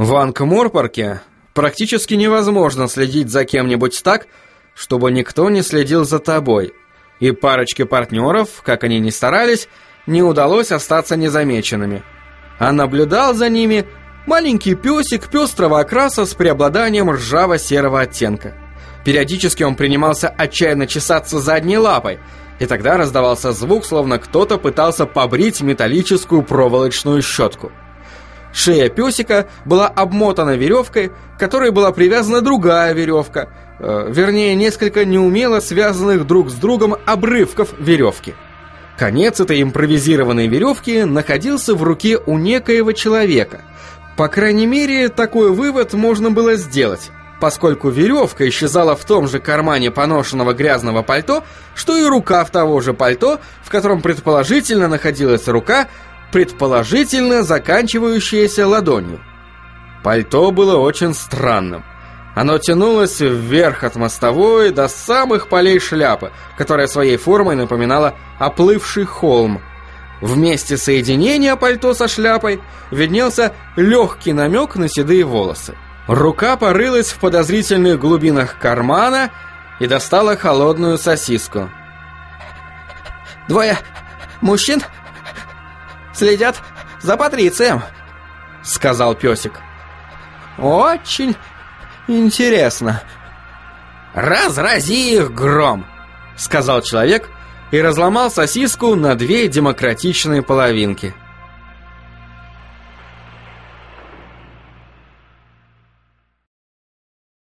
В Анкморпорке практически невозможно следить за кем-нибудь так, чтобы никто не следил за тобой. И парочке партнеров, как они ни старались, не удалось остаться незамеченными. А наблюдал за ними маленький песик пестрого окраса с преобладанием ржаво-серого оттенка. Периодически он принимался отчаянно чесаться задней лапой, и тогда раздавался звук, словно кто-то пытался побрить металлическую проволочную щетку. Шея песика была обмотана веревкой, к которой была привязана другая веревка, вернее, несколько неумело связанных друг с другом обрывков веревки. Конец этой импровизированной веревки находился в руке у некоего человека. По крайней мере, такой вывод можно было сделать, поскольку веревка исчезала в том же кармане поношенного грязного пальто, что и рукав того же пальто, в котором предположительно находилась рука, предположительно заканчивающаяся ладонью. Пальто было очень странным. Оно тянулось вверх от мостовой до самых полей шляпы, которая своей формой напоминала оплывший холм. В месте соединения пальто со шляпой виднелся легкий намек на седые волосы. Рука порылась в подозрительных глубинах кармана и достала холодную сосиску. «Двое мужчин следят за Патрицием», — сказал песик. «Очень интересно». «Разрази их гром», — сказал человек и разломал сосиску на две демократичные половинки.